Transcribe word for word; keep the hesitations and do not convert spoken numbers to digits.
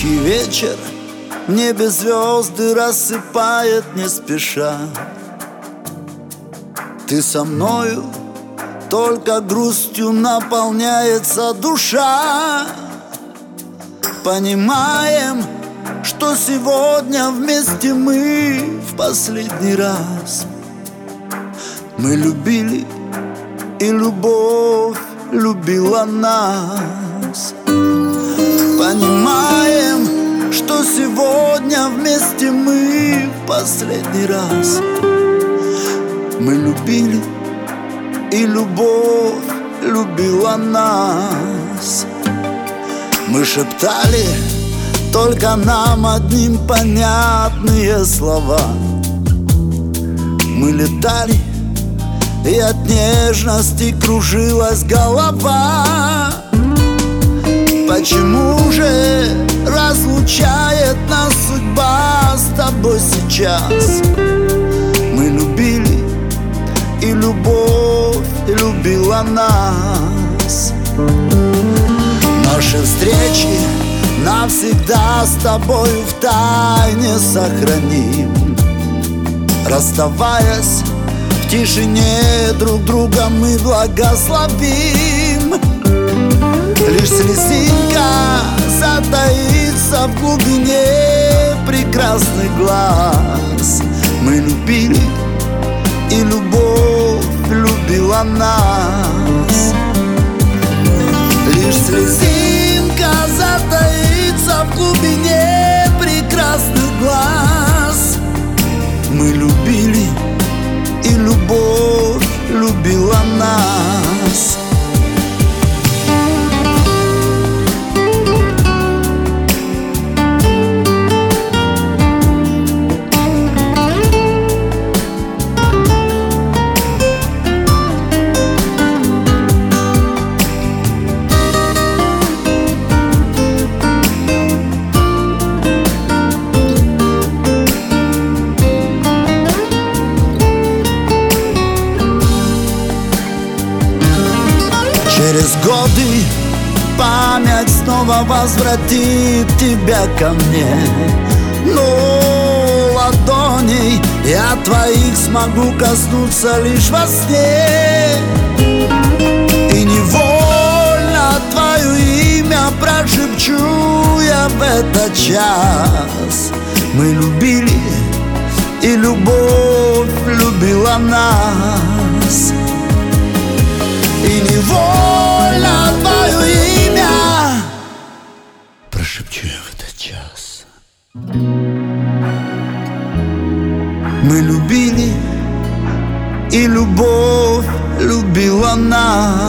Тихий вечер, в небе звезды рассыпает не спеша. Ты со мною, только грустью наполняется душа. Понимаем, что сегодня вместе мы в последний раз. Мы любили, и любовь любила нас. Понимаем, что сегодня вместе мы в последний раз. Мы любили, и любовь любила нас. Мы шептали только нам одним понятные слова. Мы летали, и от нежности кружилась голова. Почему же разлучает нас судьба с тобой сейчас? Мы любили, и любовь любила нас. Наши встречи навсегда с тобою в тайне сохраним. Расставаясь в тишине, друг друга мы благословим. Лишь слезинка затаится в глубине прекрасных глаз. Мы любили, и любовь любила нас. Лишь слезинка затаится в глубине прекрасных глаз. Мы любили, и любовь любила нас. Через годы память снова возвратит тебя ко мне. Но ладоней я твоих смогу коснуться лишь во сне. И невольно твое имя прошепчу я в этот час. Мы любили, и любовь любила нас. И невольно твое имя прошепчу я в этот час. Мы любили, и любовь любила нас.